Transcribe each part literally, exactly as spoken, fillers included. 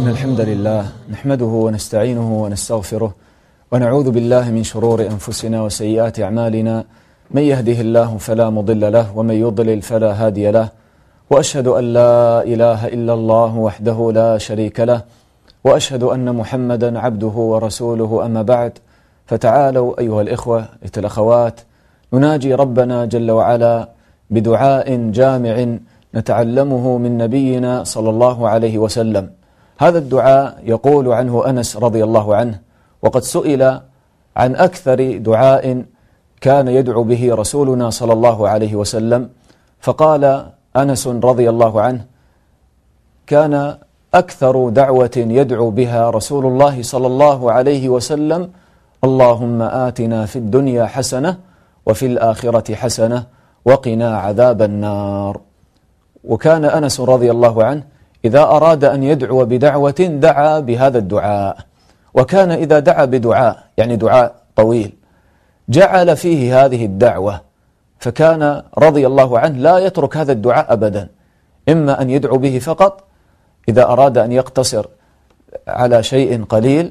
إن الحمد لله نحمده ونستعينه ونستغفره ونعوذ بالله من شرور أنفسنا وسيئات أعمالنا، من يهده الله فلا مضل له ومن يضلل فلا هادي له، وأشهد أن لا إله إلا الله وحده لا شريك له، وأشهد أن محمدا عبده ورسوله. أما بعد، فتعالوا أيها الإخوة الأخوات نناجي ربنا جل وعلا بدعاء جامع نتعلمه من نبينا صلى الله عليه وسلم. هذا الدعاء يقول عنه أنس رضي الله عنه، وقد سئل عن أكثر دعاء كان يدعو به رسولنا صلى الله عليه وسلم، فقال أنس رضي الله عنه: كان أكثر دعوة يدعو بها رسول الله صلى الله عليه وسلم: اللهم آتنا في الدنيا حسنة وفي الآخرة حسنة وقنا عذاب النار. وكان أنس رضي الله عنه إذا أراد أن يدعو بدعوة دعا بهذا الدعاء، وكان إذا دعا بدعاء يعني دعاء طويل جعل فيه هذه الدعوة، فكان رضي الله عنه لا يترك هذا الدعاء أبدا، إما أن يدعو به فقط إذا أراد أن يقتصر على شيء قليل،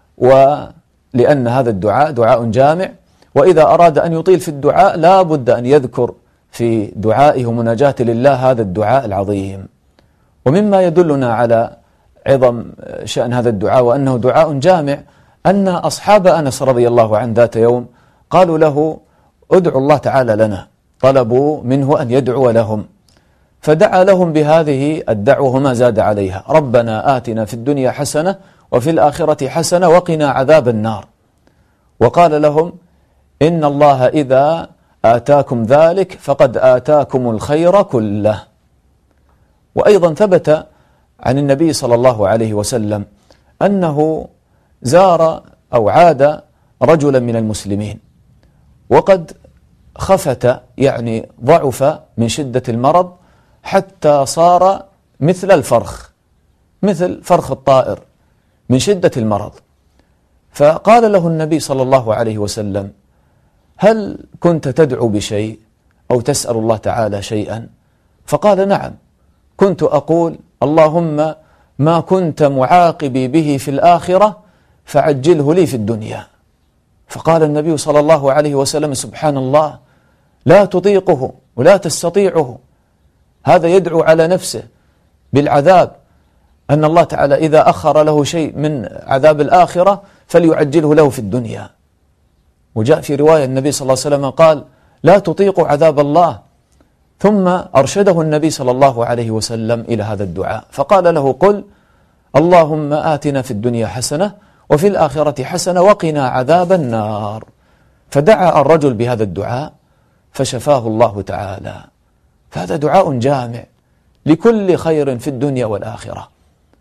ولأن هذا الدعاء دعاء جامع، وإذا أراد أن يطيل في الدعاء لا بد أن يذكر في دعائه مناجاة لله هذا الدعاء العظيم. ومما يدلنا على عظم شأن هذا الدعاء وأنه دعاء جامع أن أصحاب أنس رضي الله عنه ذات يوم قالوا له: ادعوا الله تعالى لنا، طلبوا منه أن يدعو لهم، فدعا لهم بهذه الدعوة وما زاد عليها: ربنا آتنا في الدنيا حسنة وفي الآخرة حسنة وقنا عذاب النار. وقال لهم: إن الله إذا آتاكم ذلك فقد آتاكم الخير كله. وأيضا ثبت عن النبي صلى الله عليه وسلم أنه زار أو عاد رجلا من المسلمين وقد خفت يعني ضعف من شدة المرض حتى صار مثل الفرخ، مثل فرخ الطائر من شدة المرض. فقال له النبي صلى الله عليه وسلم: هل كنت تدعو بشيء أو تسأل الله تعالى شيئا؟ فقال: نعم، كنت أقول اللهم ما كنت معاقبي به في الآخرة فعجله لي في الدنيا. فقال النبي صلى الله عليه وسلم: سبحان الله، لا تطيقه ولا تستطيعه، هذا يدعو على نفسه بالعذاب، أن الله تعالى إذا أخر له شيء من عذاب الآخرة فليعجله له في الدنيا. وجاء في رواية النبي صلى الله عليه وسلم قال: لا تطيق عذاب الله. ثم أرشده النبي صلى الله عليه وسلم إلى هذا الدعاء فقال له: قل اللهم آتنا في الدنيا حسنة وفي الآخرة حسنة وقنا عذاب النار. فدعا الرجل بهذا الدعاء فشفاه الله تعالى. فهذا دعاء جامع لكل خير في الدنيا والآخرة.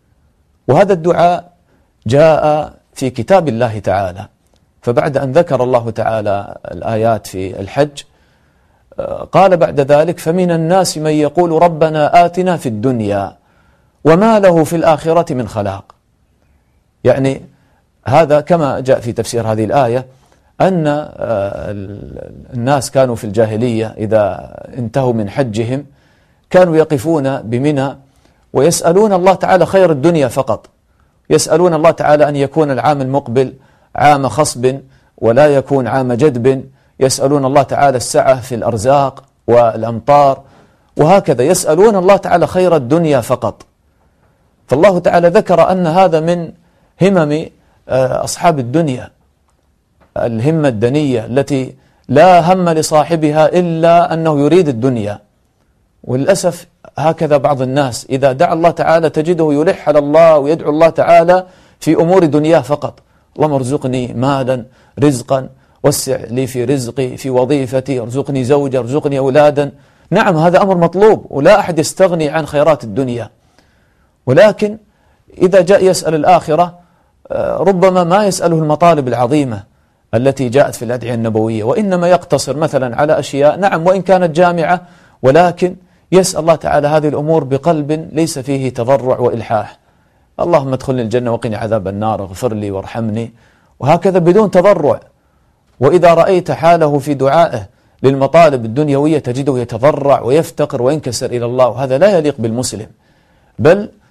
وهذا الدعاء جاء في كتاب الله تعالى، فبعد أن ذكر الله تعالى الآيات في الحج قال بعد ذلك: فمن الناس من يقول ربنا آتنا في الدنيا وما له في الآخرة من خلاق. يعني هذا كما جاء في تفسير هذه الآية أن الناس كانوا في الجاهلية إذا انتهوا من حجهم كانوا يقفون بمنى ويسألون الله تعالى خير الدنيا فقط، يسألون الله تعالى أن يكون العام المقبل عام خصب ولا يكون عام جدب، يسألون الله تعالى السعة في الأرزاق والأمطار، وهكذا يسألون الله تعالى خير الدنيا فقط. فالله تعالى ذكر أن هذا من همم أصحاب الدنيا، الهمة الدنية التي لا هم لصاحبها إلا أنه يريد الدنيا. وللأسف هكذا بعض الناس إذا دعا الله تعالى تجده يلح على الله ويدعو الله تعالى في أمور دنياه فقط: اللهم ارزقني مالا، رزقا، وسع لي في رزقي، في وظيفتي، ارزقني زوجة، ارزقني أولادا. نعم، هذا أمر مطلوب ولا أحد يستغني عن خيرات الدنيا، ولكن إذا جاء يسأل الآخرة ربما ما يسأله المطالب العظيمة التي جاءت في الأدعية النبوية، وإنما يقتصر مثلا على أشياء نعم وإن كانت جامعة، ولكن يسأل الله تعالى هذه الأمور بقلب ليس فيه تضرع وإلحاح: اللهم ادخلني الجنة وقني عذاب النار، اغفر لي وارحمني، وهكذا بدون تضرع. وإذا رأيت حاله في دعائه للمطالب الدنيوية تجده يتضرع ويفتقر وينكسر إلى الله، وهذا لا يليق بالمسلم، بل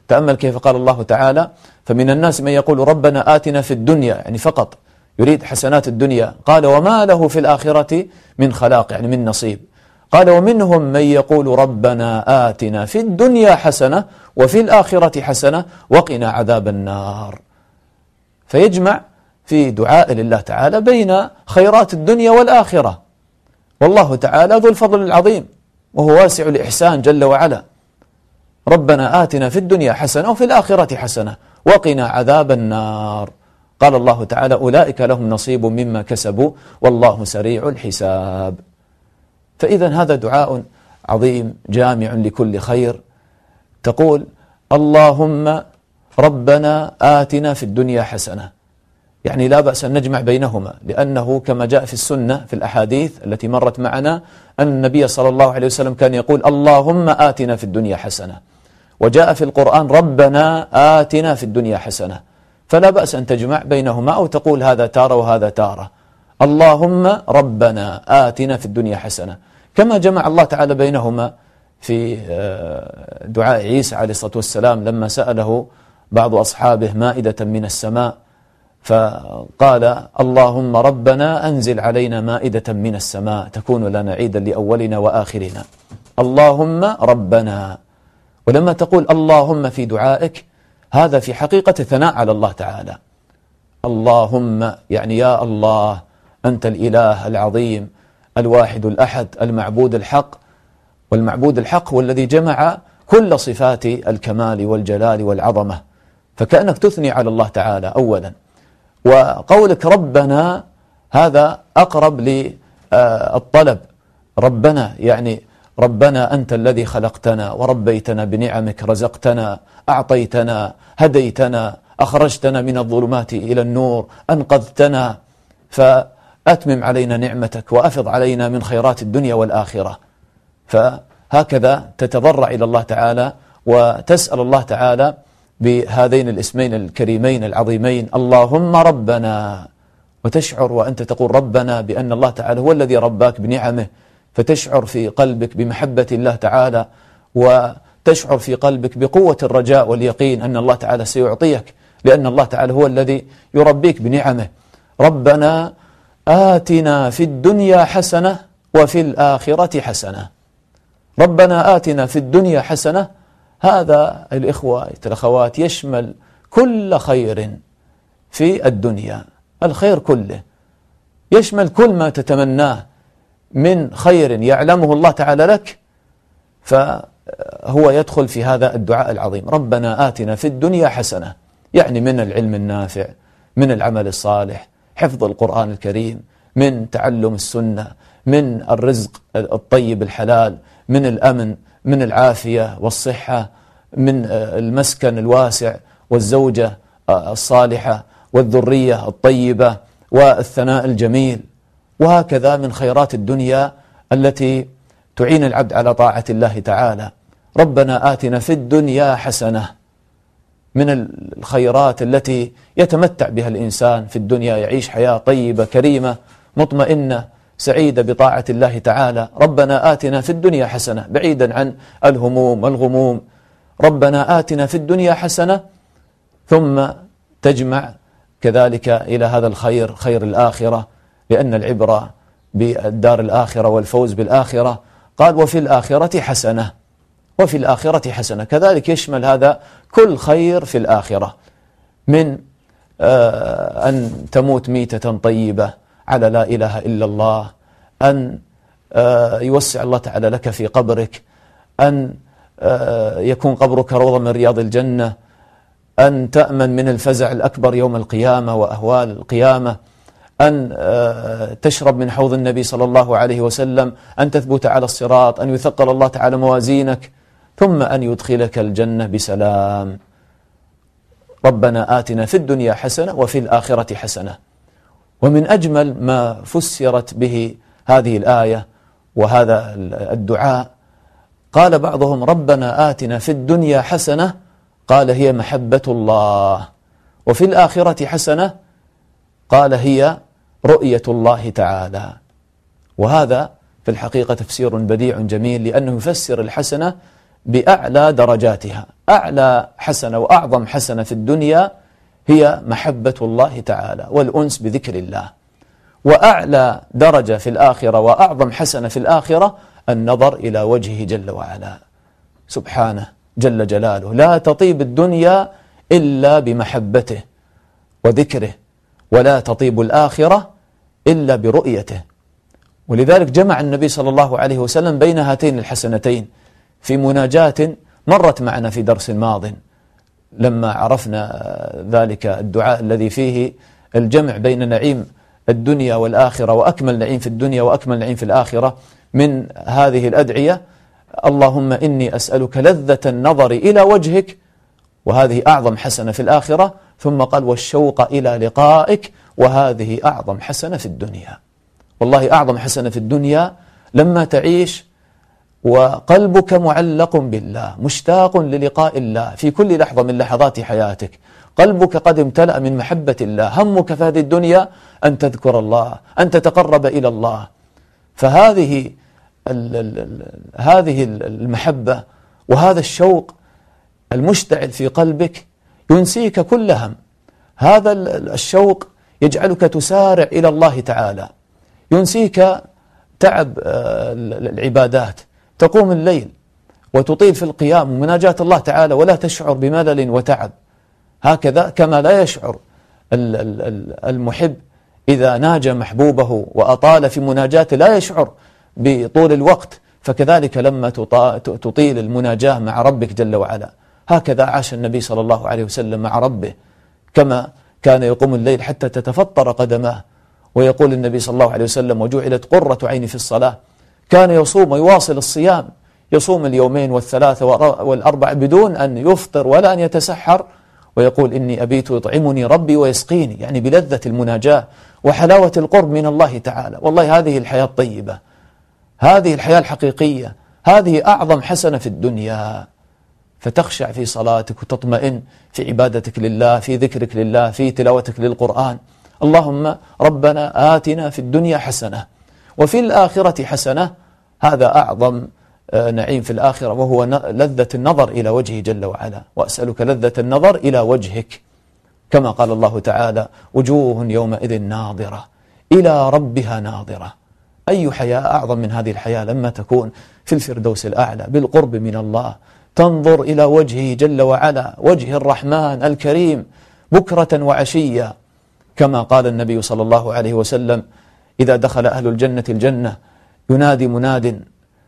تأمل كيف قال الله تعالى: فمن الناس من يقول ربنا آتنا في الدنيا، يعني فقط يريد حسنات الدنيا. قال: وما له في الآخرة من خلاق، يعني من نصيب. قال: ومنهم من يقول ربنا آتنا في الدنيا حسنة وفي الآخرة حسنة وقنا عذاب النار. فيجمع في دعاء لله تعالى بين خيرات الدنيا والآخرة، والله تعالى ذو الفضل العظيم وهو واسع الإحسان جل وعلا. ربنا آتنا في الدنيا حسنة وفي الآخرة حسنة وقنا عذاب النار. قال الله تعالى: أولئك لهم نصيب مما كسبوا والله سريع الحساب. فإذا هذا دعاء عظيم جامع لكل خير. تقول: اللهم ربنا آتنا في الدنيا حسنة، يعني لا بأس أن نجمع بينهما، لأنه كما جاء في السنة في الأحاديث التي مرت معنا أن النبي صلى الله عليه وسلم كان يقول: اللهم آتنا في الدنيا حسنة، وجاء في القرآن: ربنا آتنا في الدنيا حسنة. فلا بأس أن تجمع بينهما أو تقول هذا تارة وهذا تارة. اللهم ربنا آتنا في الدنيا حسنة، كما جمع الله تعالى بينهما في دعاء عيسى عليه الصلاة والسلام لما سأله بعض أصحابه مائدة من السماء، فقال: اللهم ربنا أنزل علينا مائدة من السماء تكون لنا عيدا لأولنا وآخرنا. اللهم ربنا. ولما تقول اللهم في دعائك، هذا في حقيقة ثناء على الله تعالى. اللهم يعني يا الله، أنت الإله العظيم الواحد الأحد المعبود الحق، والمعبود الحق هو الذي جمع كل صفات الكمال والجلال والعظمة، فكأنك تثني على الله تعالى أولا. وقولك ربنا هذا أقرب للطلب. ربنا يعني ربنا أنت الذي خلقتنا وربيتنا بنعمك، رزقتنا، أعطيتنا، هديتنا، أخرجتنا من الظلمات إلى النور، أنقذتنا، فأتمم علينا نعمتك وأفض علينا من خيرات الدنيا والآخرة. فهكذا تتضرع إلى الله تعالى وتسأل الله تعالى بهذين الاسمين الكريمين العظيمين: اللهم ربنا. وتشعر وأنت تقول ربنا بأن الله تعالى هو الذي رباك بنعمه، فتشعر في قلبك بمحبة الله تعالى، وتشعر في قلبك بقوة الرجاء واليقين أن الله تعالى سيعطيك، لأن الله تعالى هو الذي يربيك بنعمه. ربنا آتنا في الدنيا حسنة وفي الآخرة حسنة. ربنا آتنا في الدنيا حسنة، هذا الإخوة الأخوات يشمل كل خير في الدنيا، الخير كله، يشمل كل ما تتمناه من خير يعلمه الله تعالى لك، فهو يدخل في هذا الدعاء العظيم: ربنا آتنا في الدنيا حسنة، يعني من العلم النافع، من العمل الصالح، حفظ القرآن الكريم، من تعلم السنة، من الرزق الطيب الحلال، من الأمن، من العافية والصحة، من المسكن الواسع والزوجة الصالحة والذرية الطيبة والثناء الجميل، وهكذا من خيرات الدنيا التي تعين العبد على طاعة الله تعالى. ربنا آتنا في الدنيا حسنة، من الخيرات التي يتمتع بها الإنسان في الدنيا، يعيش حياة طيبة كريمة مطمئنة سعيدة بطاعة الله تعالى. ربنا آتنا في الدنيا حسنة، بعيدا عن الهموم والغموم. ربنا آتنا في الدنيا حسنة، ثم تجمع كذلك إلى هذا الخير خير الآخرة، لأن العبرة بالدار الآخرة والفوز بالآخرة. قال: وفي الآخرة حسنة، وفي الآخرة حسنة، كذلك يشمل هذا كل خير في الآخرة، من آه أن تموت ميتة طيبة على لا إله إلا الله، أن آه يوسع الله تعالى لك في قبرك، أن آه يكون قبرك روضة من رياض الجنة، أن تأمن من الفزع الأكبر يوم القيامة وأهوال القيامة، أن تشرب من حوض النبي صلى الله عليه وسلم، أن تثبت على الصراط، أن يثقل الله تعالى موازينك، ثم أن يدخلك الجنة بسلام. ربنا آتنا في الدنيا حسنة وفي الآخرة حسنة. ومن أجمل ما فسرت به هذه الآية وهذا الدعاء، قال بعضهم: ربنا آتنا في الدنيا حسنة، قال هي محبة الله، وفي الآخرة حسنة، قال هي رؤية الله تعالى. وهذا في الحقيقة تفسير بديع جميل، لأنه يفسر الحسنة بأعلى درجاتها. أعلى حسنة وأعظم حسنة في الدنيا هي محبة الله تعالى والأنس بذكر الله، وأعلى درجة في الآخرة وأعظم حسنة في الآخرة النظر إلى وجهه جل وعلا سبحانه جل جلاله. لا تطيب الدنيا إلا بمحبته وذكره، ولا تطيب الآخرة إلا برؤيته. ولذلك جمع النبي صلى الله عليه وسلم بين هاتين الحسنتين في مناجاة مرت معنا في درس ماض، لما عرفنا ذلك الدعاء الذي فيه الجمع بين نعيم الدنيا والآخرة، وأكمل نعيم في الدنيا وأكمل نعيم في الآخرة من هذه الأدعية: اللهم إني أسألك لذة النظر إلى وجهك، وهذه أعظم حسنة في الآخرة، ثم قال والشوق إلى لقائك، وهذه أعظم حسنة في الدنيا. والله أعظم حسنة في الدنيا لما تعيش وقلبك معلق بالله، مشتاق للقاء الله في كل لحظة من لحظات حياتك، قلبك قد امتلأ من محبة الله، همك في هذه الدنيا أن تذكر الله، أن تتقرب إلى الله. فهذه ال ال ال هذه المحبة وهذا الشوق المشتعل في قلبك ينسيك كل هم. هذا الشوق يجعلك تسارع إلى الله تعالى، ينسيك تعب العبادات، تقوم الليل وتطيل في القيام ومناجاة الله تعالى ولا تشعر بملل وتعب، هكذا كما لا يشعر المحب إذا ناجى محبوبه وأطال في مناجاته لا يشعر بطول الوقت، فكذلك لما تطيل المناجاة مع ربك جل وعلا. هكذا عاش النبي صلى الله عليه وسلم مع ربه، كما كان يقوم الليل حتى تتفطر قدماه، ويقول النبي صلى الله عليه وسلم: وجعلت قرة عيني في الصلاة. كان يصوم ويواصل الصيام، يصوم اليومين والثلاثة والأربع بدون أن يفطر ولا أن يتسحر، ويقول: إني أبيت يطعمني ربي ويسقيني، يعني بلذة المناجاة وحلاوة القرب من الله تعالى. والله هذه الحياة الطيبة، هذه الحياة الحقيقية، هذه أعظم حسنة في الدنيا. فتخشع في صلاتك وتطمئن في عبادتك لله، في ذكرك لله، في تلاوتك للقرآن. اللهم ربنا آتنا في الدنيا حسنة وفي الآخرة حسنة. هذا أعظم نعيم في الآخرة، وهو لذة النظر إلى وجهه جل وعلا. وأسألك لذة النظر إلى وجهك، كما قال الله تعالى: وجوه يومئذ ناظرة إلى ربها ناظرة. أي حياة أعظم من هذه الحياة لما تكون في الفردوس الأعلى بالقرب من الله، تنظر إلى وجهه جل وعلا، وجه الرحمن الكريم بكرة وعشية، كما قال النبي صلى الله عليه وسلم: إذا دخل أهل الجنة الجنة ينادي مناد،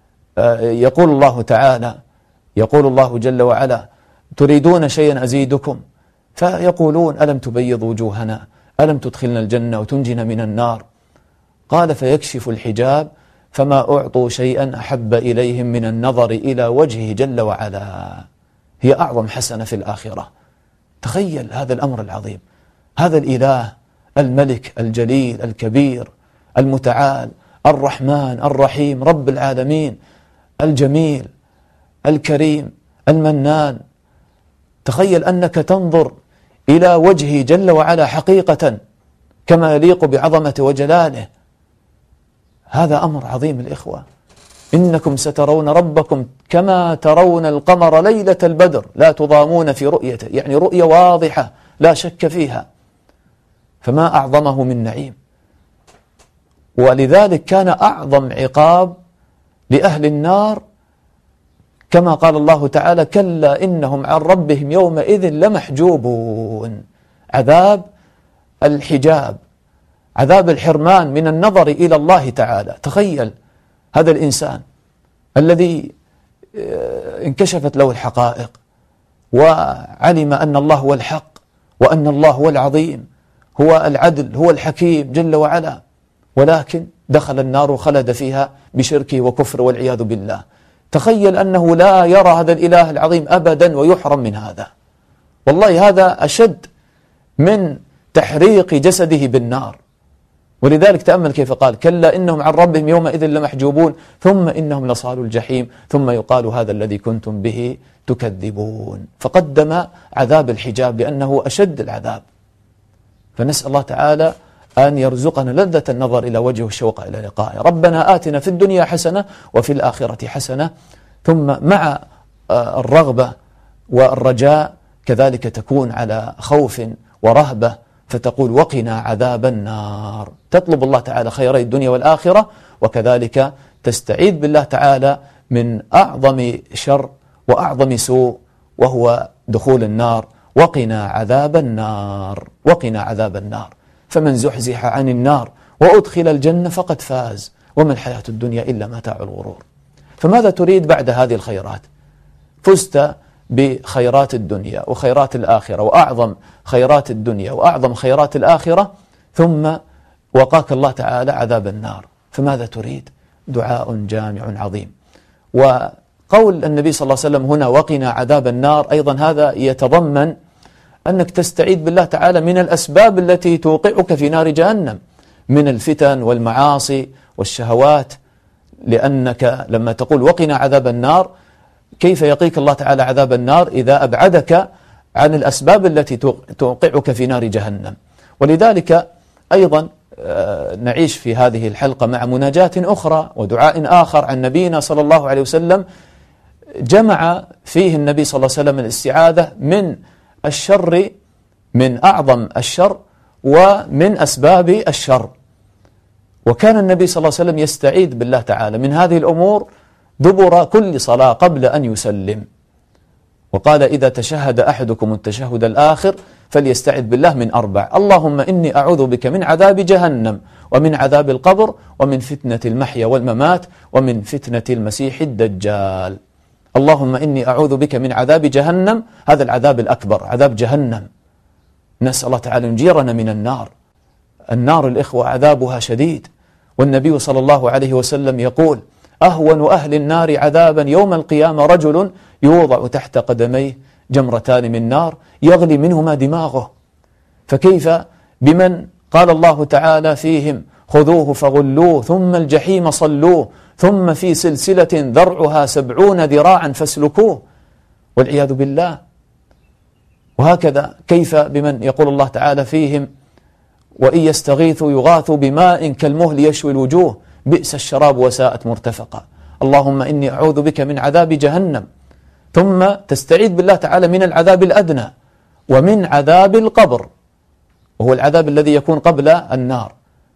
يقول الله تعالى يقول الله جل وعلا: تريدون شيئا أزيدكم؟ فيقولون: ألم تبيض وجوهنا، ألم تدخلنا الجنة وتنجنا من النار؟ قال: فيكشف الحجاب فما أعطوا شيئا أحب إليهم من النظر إلى وجهه جل وعلا. هي أعظم حسنة في الآخرة. تخيل هذا الأمر العظيم، هذا الإله الملك الجليل الكبير المتعال الرحمن الرحيم رب العالمين الجميل الكريم المنان. تخيل أنك تنظر إلى وجهه جل وعلا حقيقة كما يليق بعظمته وجلاله. هذا أمر عظيم الإخوة. إنكم سترون ربكم كما ترون القمر ليلة البدر لا تضامون في رؤيته، يعني رؤية واضحة لا شك فيها. فما أعظمه من نعيم. ولذلك كان أعظم عقاب لأهل النار كما قال الله تعالى: كلا إنهم عن ربهم يومئذ لمحجوبون. عذاب الحجاب، عذاب الحرمان من النظر إلى الله تعالى. تخيل هذا الإنسان الذي انكشفت له الحقائق وعلم أن الله هو الحق، وأن الله هو العظيم، هو العدل، هو الحكيم جل وعلا، ولكن دخل النار وخلد فيها بشركه وكفر والعياذ بالله. تخيل أنه لا يرى هذا الإله العظيم أبدا ويحرم من هذا. والله هذا أشد من تحريق جسده بالنار. ولذلك تأمل كيف قال: كلا إنهم عن ربهم يومئذ لمحجوبون ثم إنهم لصالوا الجحيم ثم يقال هذا الذي كنتم به تكذبون. فقدم عذاب الحجاب لأنه أشد العذاب. فنسأل الله تعالى أن يرزقنا لذة النظر إلى وجهه الشوق إلى لقائه. ربنا آتنا في الدنيا حسنة وفي الآخرة حسنة. ثم مع الرغبة والرجاء كذلك تكون على خوف ورهبة، فتقول وقنا عذاب النار، تطلب الله تعالى خيري الدنيا والآخرة، وكذلك تستعيذ بالله تعالى من أعظم شر وأعظم سوء وهو دخول النار. وقنا عذاب النار، وقنا عذاب النار، فمن زحزح عن النار وأدخل الجنة فقد فاز، وما الحياة الدنيا إلا متاع الغرور. فماذا تريد بعد هذه الخيرات؟ فزت بخيرات الدنيا وخيرات الآخرة، وأعظم خيرات الدنيا وأعظم خيرات الآخرة، ثم وقاك الله تعالى عذاب النار، فماذا تريد؟ دعاء جامع عظيم. وقول النبي صلى الله عليه وسلم هنا وقنا عذاب النار، أيضا هذا يتضمن أنك تستعيذ بالله تعالى من الأسباب التي توقعك في نار جهنم من الفتن والمعاصي والشهوات، لأنك لما تقول وقنا عذاب النار، كيف يقيك الله تعالى عذاب النار إذا أبعدك عن الأسباب التي توقعك في نار جهنم؟ ولذلك أيضا نعيش في هذه الحلقة مع مناجاة أخرى ودعاء آخر عن نبينا صلى الله عليه وسلم، جمع فيه النبي صلى الله عليه وسلم الاستعاذة من الشر، من أعظم الشر ومن أسباب الشر. وكان النبي صلى الله عليه وسلم يستعيذ بالله تعالى من هذه الأمور دبر كل صلاة قبل أن يسلم، وقال إذا تشهد أحدكم التشهد الآخر فليستعذ بالله من أربع: اللهم إني أعوذ بك من عذاب جهنم ومن عذاب القبر ومن فتنة المحيا والممات ومن فتنة المسيح الدجال. اللهم إني أعوذ بك من عذاب جهنم، هذا العذاب الأكبر، عذاب جهنم، نسأل الله تعالى ينجيرنا من النار. النار الإخوة عذابها شديد، والنبي صلى الله عليه وسلم يقول أهون أهل النار عذابا يوم القيامة رجل يوضع تحت قدميه جمرتان من نار يغلي منهما دماغه. فكيف بمن قال الله تعالى فيهم خذوه فغلوه ثم الجحيم صلوه ثم في سلسلة ذرعها سبعون ذراعا فاسلكوه، والعياذ بالله. وهكذا كيف بمن يقول الله تعالى فيهم وإن يستغيثوا يغاثوا بماء كالمهل يشوي الوجوه بئس الشراب وساءت مرتفقا. اللهم إني أعوذ بك من عذاب جهنم، ثم تستعيذ بالله تعالى من العذاب الأدنى ومن عذاب القبر، وهو العذاب الذي يكون قبل النار.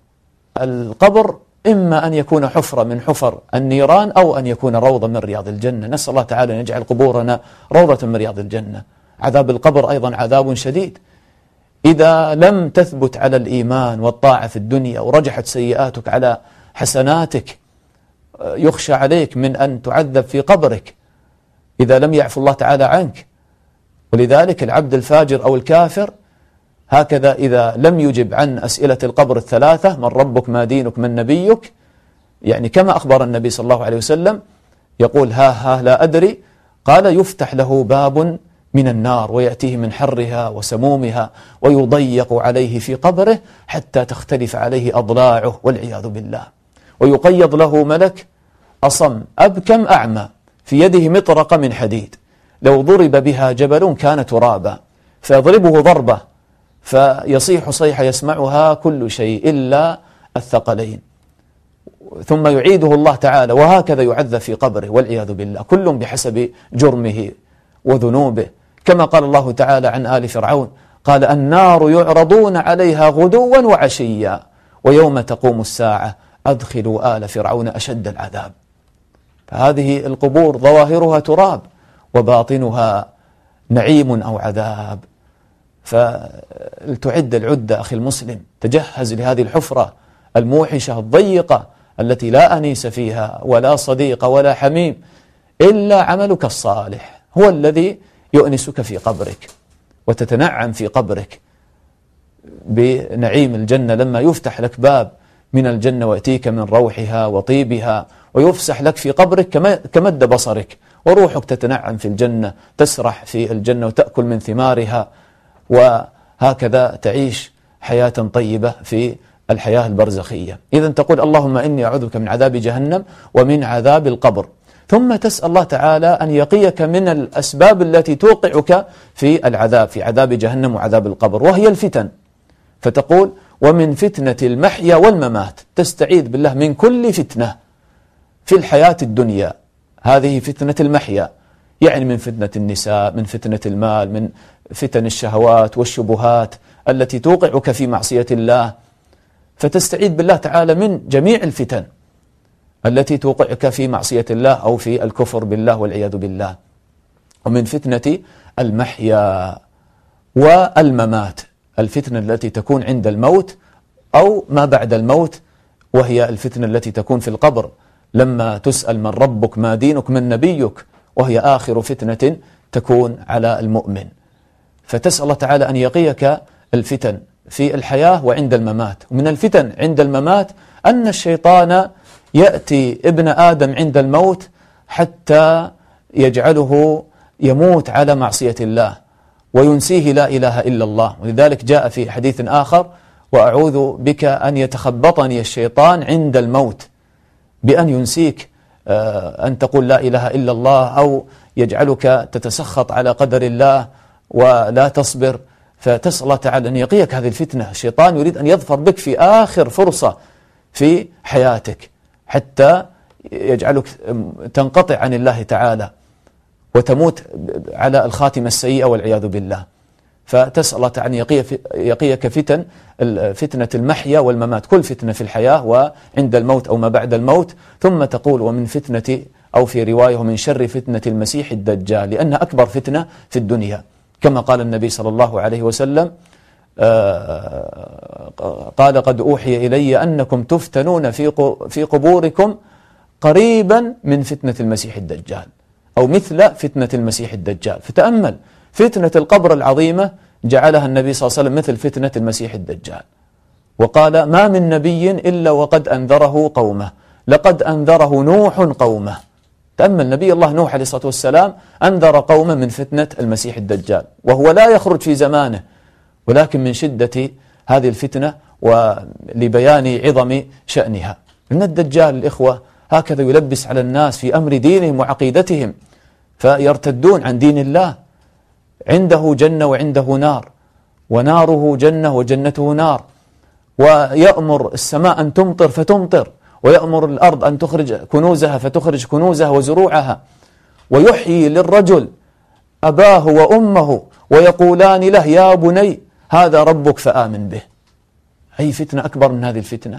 القبر إما أن يكون حفرة من حفر النيران أو أن يكون روضة من رياض الجنة، نسأل الله تعالى أن يجعل قبورنا روضة من رياض الجنة. عذاب القبر أيضا عذاب شديد، إذا لم تثبت على الإيمان والطاعة في الدنيا ورجحت سيئاتك على حسناتك يخشى عليك من أن تعذب في قبرك إذا لم يعفو الله تعالى عنك. ولذلك العبد الفاجر أو الكافر هكذا إذا لم يجب عن أسئلة القبر الثلاثة: من ربك، ما دينك، من نبيك، يعني كما أخبر النبي صلى الله عليه وسلم يقول ها ها لا أدري، قال يفتح له باب من النار ويأتيه من حرها وسمومها ويضيق عليه في قبره حتى تختلف عليه أضلاعه والعياذ بالله، ويقيض له ملك أصم أبكم أعمى في يده مطرقة من حديد، لو ضرب بها جبل كان ترابا، فيضربه ضربة فيصيح صيحة يسمعها كل شيء إلا الثقلين، ثم يعيده الله تعالى، وهكذا يعذب في قبره والعياذ بالله، كل بحسب جرمه وذنوبه. كما قال الله تعالى عن آل فرعون قال النار يعرضون عليها غدوا وعشيا ويوم تقوم الساعة أدخلوا آل فرعون أشد العذاب. فهذه القبور ظواهرها تراب وباطنها نعيم أو عذاب. فلتعد العدة أخي المسلم، تجهز لهذه الحفرة الموحشة الضيقة التي لا أنيس فيها ولا صديق ولا حميم إلا عملك الصالح، هو الذي يؤنسك في قبرك وتتنعم في قبرك بنعيم الجنة لما يفتح لك باب من الجنة ويأتيك من روحها وطيبها ويفسح لك في قبرك كمد بصرك، وروحك تتنعم في الجنة، تسرح في الجنة وتأكل من ثمارها، وهكذا تعيش حياة طيبة في الحياة البرزخية. إذن تقول اللهم إني أعوذ بك من عذاب جهنم ومن عذاب القبر، ثم تسأل الله تعالى أن يقيك من الأسباب التي توقعك في العذاب، في عذاب جهنم وعذاب القبر، وهي الفتن. فتقول ومن فتنة المحيا والممات، تستعيذ بالله من كل فتنة في الحياة الدنيا. هذه فتنة المحيا، يعني من فتنة النساء، من فتنة المال، من فتن الشهوات والشبهات التي توقعك في معصية الله، فتستعيذ بالله تعالى من جميع الفتن التي توقعك في معصية الله أو في الكفر بالله والعياذ بالله. ومن فتنة المحيا والممات، الفتنة التي تكون عند الموت أو ما بعد الموت، وهي الفتنة التي تكون في القبر لما تسأل من ربك ما دينك من نبيك، وهي آخر فتنة تكون على المؤمن. فتسأل الله تعالى أن يقيك الفتن في الحياة وعند الممات. ومن الفتن عند الممات أن الشيطان يأتي ابن آدم عند الموت حتى يجعله يموت على معصية الله وينسيه لا إله إلا الله. ولذلك جاء في حديث آخر: وأعوذ بك أن يتخبطني الشيطان عند الموت، بأن ينسيك أن تقول لا إله إلا الله، أو يجعلك تتسخط على قدر الله ولا تصبر. فتسأل الله تعالى أن يقيك هذه الفتنة. الشيطان يريد أن يظفر بك في آخر فرصة في حياتك حتى يجعلك تنقطع عن الله تعالى وتموت على الخاتمة السيئة والعياذ بالله. فتسأل الله تعالى أن يقيك فتن فتنة المحيا والممات، كل فتنة في الحياة وعند الموت أو ما بعد الموت. ثم تقول: ومن فتنة، أو في رواية: ومن شر فتنة المسيح الدجال، لأنها أكبر فتنة في الدنيا، كما قال النبي صلى الله عليه وسلم: قال: قد أوحي إلي أنكم تفتنون في قبوركم قريبا من فتنة المسيح الدجال، أو مثل فتنة المسيح الدجال. فتأمل، فتنة القبر العظيمة جعلها النبي صلى الله عليه وسلم مثل فتنة المسيح الدجال، وقال: ما من نبي إلا وقد أنذره قومه، لقد أنذره نوح قومه. تأمل، نبي الله نوح عليه الصلاة والسلام أنذر قومه من فتنة المسيح الدجال، وهو لا يخرج في زمانه، ولكن من شدة هذه الفتنة ولبيان عظم شأنها. إن الدجال الإخوة هكذا يلبس على الناس في أمر دينهم وعقيدتهم، فيرتدون عن دين الله. عنده جنة وعنده نار، وناره جنة وجنته نار، ويأمر السماء أن تمطر فتمطر، ويأمر الأرض أن تخرج كنوزها فتخرج كنوزها وزروعها، ويحيي للرجل أباه وأمه ويقولان له: يا بني هذا ربك فآمن به. أي فتنة أكبر من هذه الفتنة؟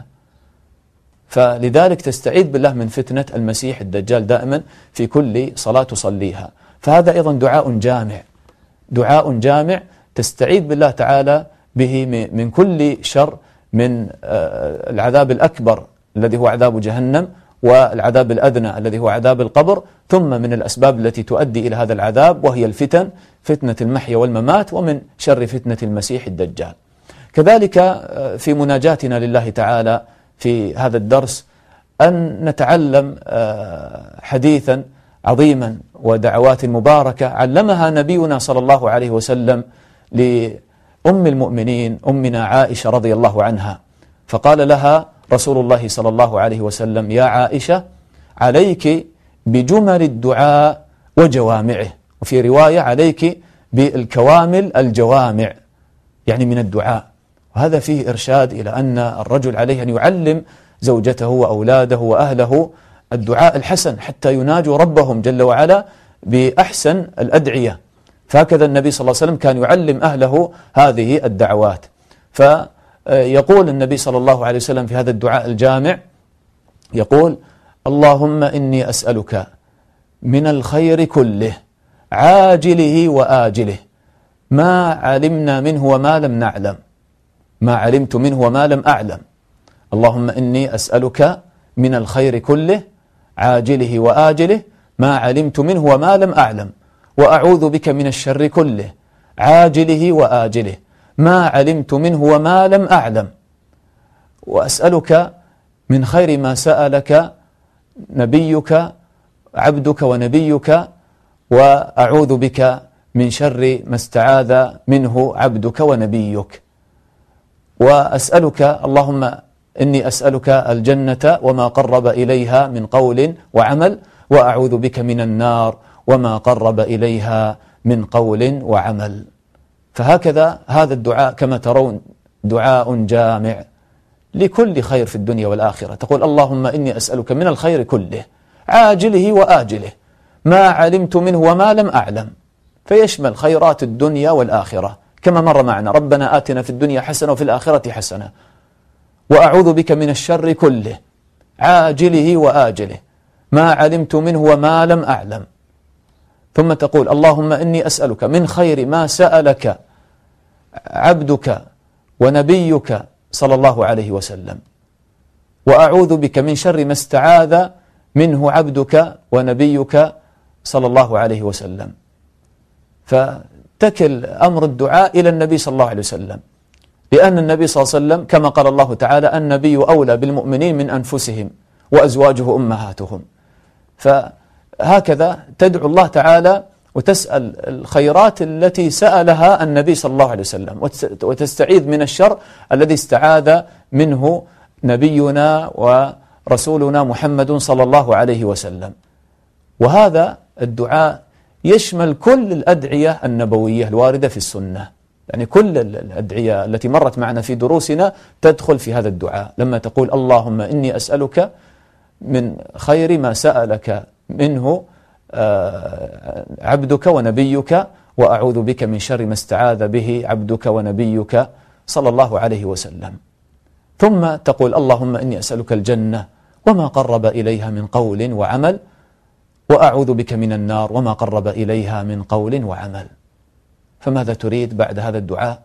فلذلك تستعيذ بالله من فتنة المسيح الدجال دائما في كل صلاة تصليها. فهذا أيضا دعاء جامع، دعاء جامع تستعيذ بالله تعالى به من كل شر، من العذاب الأكبر الذي هو عذاب جهنم، والعذاب الأدنى الذي هو عذاب القبر، ثم من الأسباب التي تؤدي إلى هذا العذاب وهي الفتن، فتنة المحيا والممات، ومن شر فتنة المسيح الدجال. كذلك في مناجاتنا لله تعالى في هذا الدرس أن نتعلم حديثا عظيما ودعوات مباركة علمها نبينا صلى الله عليه وسلم لأم المؤمنين أمنا عائشة رضي الله عنها. فقال لها رسول الله صلى الله عليه وسلم: يا عائشة، عليك بجمل الدعاء وجوامعه، وفي رواية: عليك بالكوامل الجوامع، يعني من الدعاء. وهذا فيه إرشاد إلى أن الرجل عليه أن يعلم زوجته وأولاده وأهله الدعاء الحسن حتى يناجوا ربهم جل وعلا بأحسن الأدعية. فهكذا النبي صلى الله عليه وسلم كان يعلم أهله هذه الدعوات. فيقول النبي صلى الله عليه وسلم في هذا الدعاء الجامع، يقول: اللهم إني أسألك من الخير كله عاجله وآجله ما علمنا منه وما لم نعلم، ما علمت منه وما لم أعلم. اللهم إني أسألك من الخير كله عاجله وآجله ما علمت منه وما لم أعلم، وأعوذ بك من الشر كله عاجله وآجله ما علمت منه وما لم أعلم، وأسألك من خير ما سألك نبيك عبدك ونبيك، وأعوذ بك من شر ما استعاذ منه عبدك ونبيك. وأسألك اللهم إني أسألك الجنة وما قرب إليها من قول وعمل، وأعوذ بك من النار وما قرب إليها من قول وعمل. فهكذا هذا الدعاء كما ترون دعاء جامع لكل خير في الدنيا والآخرة. تقول: اللهم إني أسألك من الخير كله عاجله وآجله ما علمت منه وما لم أعلم، فيشمل خيرات الدنيا والآخرة كما مر معنا: ربنا آتنا في الدنيا حسنة وفي الآخرة حسنة، وأعوذ بك من الشر كله عاجله وآجله ما علمت منه وما لم أعلم. ثم تقول: اللهم إني أسألك من خير ما سألك عبدك ونبيك صلى الله عليه وسلم، وأعوذ بك من شر ما استعاذ منه عبدك ونبيك صلى الله عليه وسلم. فتكل أمر الدعاء إلى النبي صلى الله عليه وسلم، لأن النبي صلى الله عليه وسلم كما قال الله تعالى: النبي أولى بالمؤمنين من أنفسهم وأزواجه أمهاتهم. فهكذا تدعو الله تعالى وتسأل الخيرات التي سألها النبي صلى الله عليه وسلم، وتستعيذ من الشر الذي استعاذ منه نبينا ورسولنا محمد صلى الله عليه وسلم. وهذا الدعاء يشمل كل الأدعية النبوية الواردة في السنة، يعني كل الأدعية التي مرت معنا في دروسنا تدخل في هذا الدعاء. لما تقول: اللهم إني أسألك من خير ما سألك منه عبدك ونبيك، وأعوذ بك من شر ما استعاذ به عبدك ونبيك صلى الله عليه وسلم. ثم تقول: اللهم إني أسألك الجنة وما قرب إليها من قول وعمل، وأعوذ بك من النار وما قرب إليها من قول وعمل. فماذا تريد بعد هذا الدعاء؟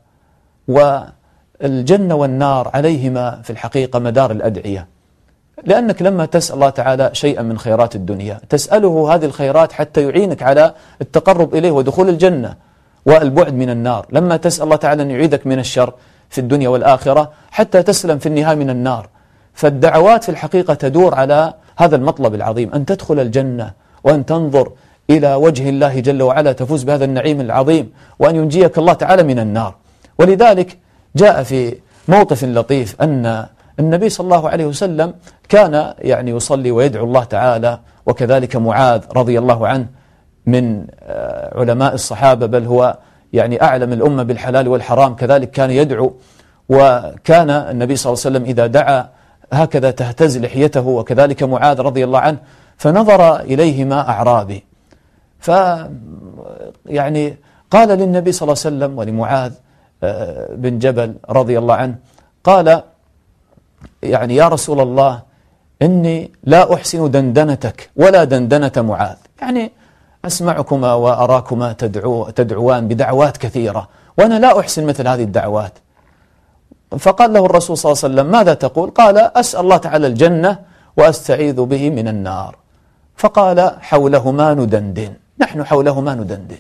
والجنة والنار عليهما في الحقيقة مدار الأدعية، لأنك لما تسأل الله تعالى شيئا من خيرات الدنيا تسأله هذه الخيرات حتى يعينك على التقرب إليه ودخول الجنة والبعد من النار. لما تسأل الله تعالى أن يعيدك من الشر في الدنيا والآخرة حتى تسلم في النهاية من النار. فالدعوات في الحقيقة تدور على هذا المطلب العظيم، أن تدخل الجنة وأن تنظر إلى وجه الله جل وعلا تفوز بهذا النعيم العظيم، وأن ينجيك الله تعالى من النار. ولذلك جاء في موقف لطيف أن النبي صلى الله عليه وسلم كان يعني يصلي ويدعو الله تعالى، وكذلك معاذ رضي الله عنه من علماء الصحابة، بل هو يعني أعلم الأمة بالحلال والحرام، كذلك كان يدعو. وكان النبي صلى الله عليه وسلم إذا دعا هكذا تهتز لحيته، وكذلك معاذ رضي الله عنه. فنظر إليهما أعرابي، ف يعني قال للنبي صلى الله عليه وسلم ولمعاذ بن جبل رضي الله عنه، قال: يعني يا رسول الله إني لا أحسن دندنتك ولا دندنة معاذ، يعني أسمعكما وأراكما تدعو تدعوان بدعوات كثيرة وأنا لا أحسن مثل هذه الدعوات. فقال له الرسول صلى الله عليه وسلم: ماذا تقول؟ قال: أسأل الله تعالى الجنة وأستعيذ به من النار. فقال: حولهما ندندن، نحن حولهما ندندن.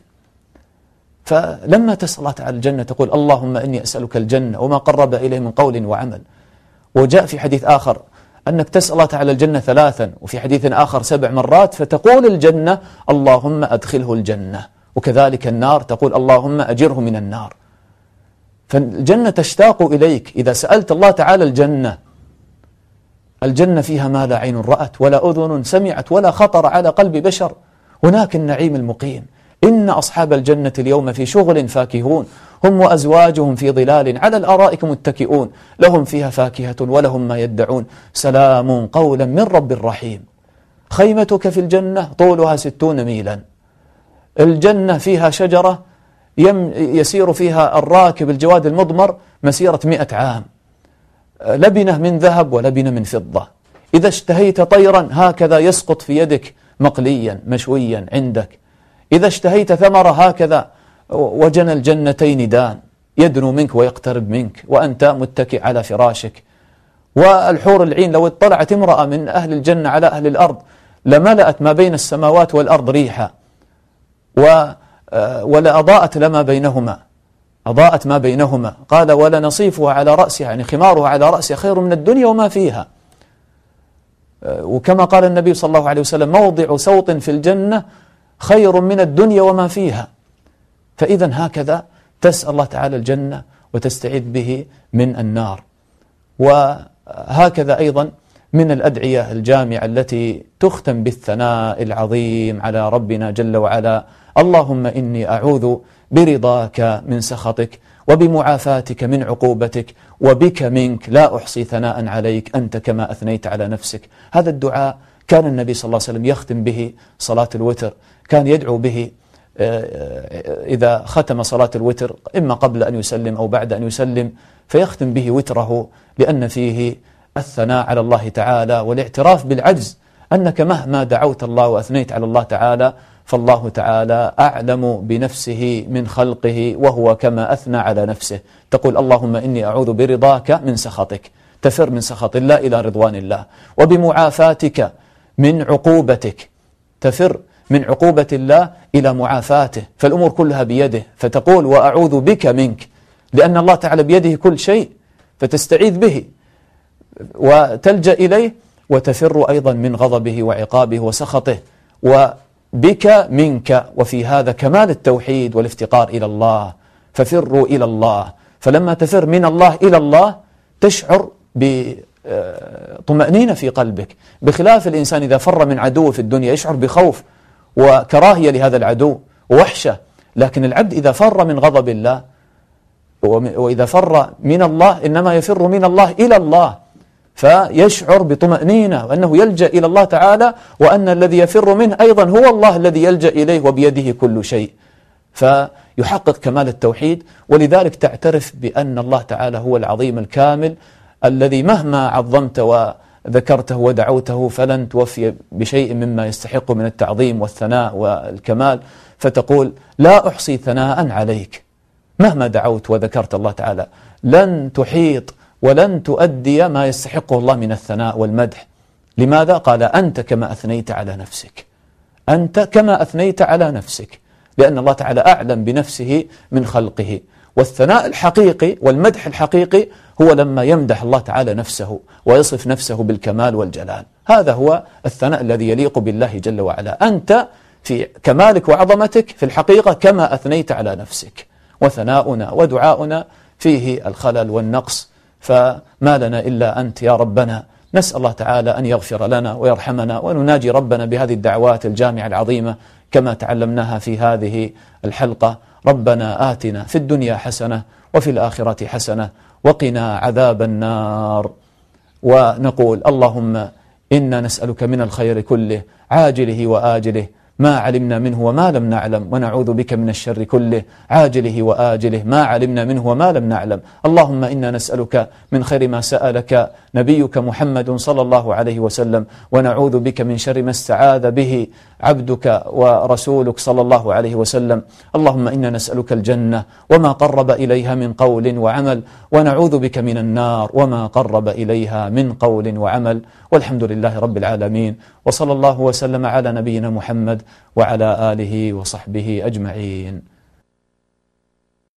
فلما تسأل الله تعالى الجنة تقول: اللهم إني أسألك الجنة وما قرب إليه من قول وعمل. وجاء في حديث آخر أنك تسأل الله تعالى الجنة ثلاثا، وفي حديث آخر سبع مرات. فتقول الجنة: اللهم أدخله الجنة. وكذلك النار تقول: اللهم أجره من النار. فالجنة تشتاق إليك إذا سألت الله تعالى الجنة. الجنة فيها ما لا عين رأت ولا أذن سمعت ولا خطر على قلب بشر. هناك النعيم المقيم. إن أصحاب الجنة اليوم في شغل فاكهون، هم وأزواجهم في ظلال على الأرائك متكئون، لهم فيها فاكهة ولهم ما يدعون، سلام قولا من رب رحيم. خيمتك في الجنة طولها ستون ميلا. الجنة فيها شجرة يسير فيها الراكب الجواد المضمر مسيرة مئة عام، لبنة من ذهب ولبنة من فضة. إذا اشتهيت طيرا هكذا يسقط في يدك مقليا مشويا عندك. إذا اشتهيت ثمرة هكذا وجن الجنتين دان، يدنو منك ويقترب منك وأنت متكئ على فراشك. والحور العين لو اطلعت امرأة من أهل الجنة على أهل الأرض لملأت ما بين السماوات والأرض ريحا، ولأضاءت لما بينهما، أضاءت ما بينهما. قال: ولنصيفها على رأسها، يعني خمارها على رأسها خير من الدنيا وما فيها. وكما قال النبي صلى الله عليه وسلم: موضع سوط في الجنة خير من الدنيا وما فيها. فإذا هكذا تسأل الله تعالى الجنة وتستعيذ به من النار. وهكذا أيضا من الأدعية الجامعة التي تختم بالثناء العظيم على ربنا جل وعلا: اللهم إني أعوذ برضاك من سخطك وبمعافاتك من عقوبتك وبك منك لا أحصي ثناء عليك أنت كما أثنيت على نفسك. هذا الدعاء كان النبي صلى الله عليه وسلم يختم به صلاة الوتر، كان يدعو به إذا ختم صلاة الوتر إما قبل أن يسلم أو بعد أن يسلم، فيختم به وتره لأن فيه الثناء على الله تعالى والاعتراف بالعجز، أنك مهما دعوت الله وأثنيت على الله تعالى فالله تعالى أعلم بنفسه من خلقه، وهو كما أثنى على نفسه. تقول اللهم إني أعوذ برضاك من سخطك، تفر من سخط الله إلى رضوان الله، وبمعافاتك من عقوبتك، تفر من عقوبة الله إلى معافاته، فالأمور كلها بيده، فتقول وأعوذ بك منك، لأن الله تعالى بيده كل شيء، فتستعيذ به وتلجأ إليه، وتفر أيضا من غضبه وعقابه وسخطه، وبك منك. وفي هذا كمال التوحيد والافتقار إلى الله، ففروا إلى الله. فلما تفر من الله إلى الله تشعر بطمأنينة في قلبك، بخلاف الإنسان إذا فر من عدو في الدنيا يشعر بخوف وكراهية لهذا العدو ووحشة. لكن العبد إذا فر من غضب الله وإذا فر من الله إنما يفر من الله إلى الله، فيشعر بطمأنينة وأنه يلجأ إلى الله تعالى، وأن الذي يفر منه أيضا هو الله الذي يلجأ إليه وبيده كل شيء، فيحقق كمال التوحيد. ولذلك تعترف بأن الله تعالى هو العظيم الكامل الذي مهما عظمت وذكرته ودعوته فلن توفي بشيء مما يستحق من التعظيم والثناء والكمال، فتقول لا أحصي ثناء عليك، مهما دعوت وذكرت الله تعالى لن تحيط ولن تؤدي ما يستحقه الله من الثناء والمدح. لماذا؟ قال أنت كما أثنيت على نفسك، أنت كما أثنيت على نفسك، لأن الله تعالى أعلم بنفسه من خلقه. والثناء الحقيقي والمدح الحقيقي هو لما يمدح الله تعالى نفسه ويصف نفسه بالكمال والجلال، هذا هو الثناء الذي يليق بالله جل وعلا. أنت في كمالك وعظمتك في الحقيقة كما أثنيت على نفسك، وثناؤنا ودعاؤنا فيه الخلل والنقص، فما لنا إلا أنت يا ربنا. نسأل الله تعالى أن يغفر لنا ويرحمنا، ونناجي ربنا بهذه الدعوات الجامعة العظيمة كما تعلمناها في هذه الحلقة. ربنا آتنا في الدنيا حسنة وفي الآخرة حسنة وقنا عذاب النار. ونقول اللهم إنا نسألك من الخير كله عاجله وآجله ما علمنا منه وما لم نعلم، ونعوذ بك من الشر كله عاجله وآجله ما علمنا منه وما لم نعلم. اللهم إنا نسألك من خير ما سألك نبيك محمد صلى الله عليه وسلم، ونعوذ بك من شر ما استعاذ به عبدك ورسولك صلى الله عليه وسلم. اللهم إنا نسألك الجنة وما قرب إليها من قول وعمل، ونعوذ بك من النار وما قرب إليها من قول وعمل. والحمد لله رب العالمين، وصلى الله وسلم على نبينا محمد وعلى آله وصحبه أجمعين.